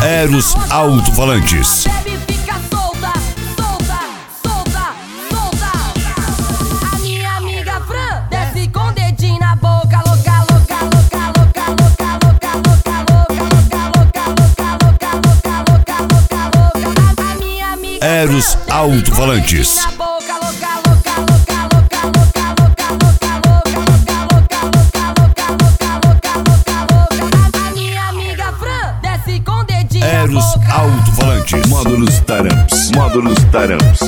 Eros Alto-Falantes. A minha amiga Fran desce com dedinho na boca, louca, louca, louca, louca, louca, louca, louca, louca, louca, louca, louca, louca, louca. A minha amiga Eros Alto-Falantes. Eros Alto-Falantes. Módulos Taramps. Módulos Taramps.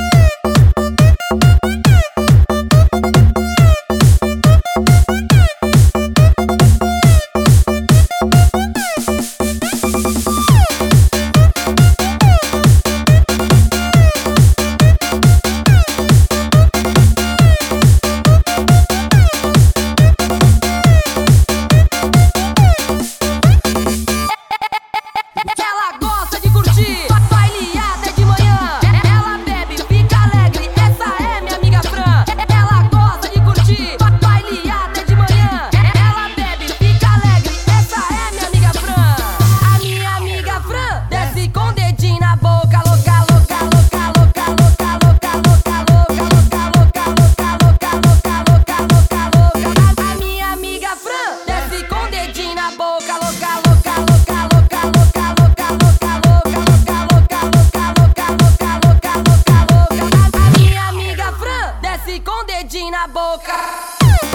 Com dedinho na boca.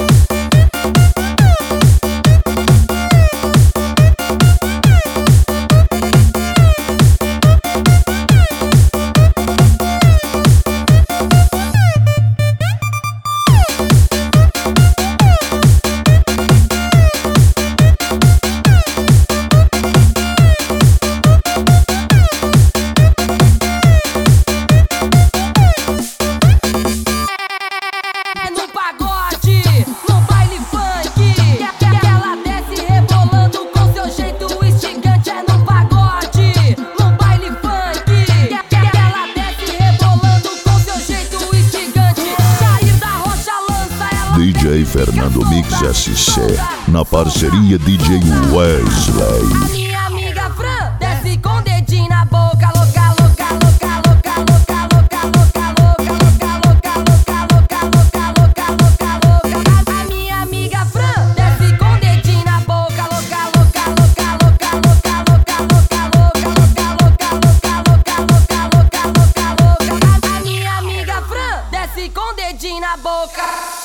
DJ Fernando Mix SC, na parceria DJ Wesley. A minha amiga Fran desce com dedinho na boca, louca, louca, louca, louca, louca, louca, louca, louca, louca, louca, louca, louca, louca. A minha amiga Fran desce com dedinho na boca, louca, louca, louca, louca, louca, louca, louca, louca, louca, louca, louca, louca, louca. A minha amiga Fran desce com dedinho na boca.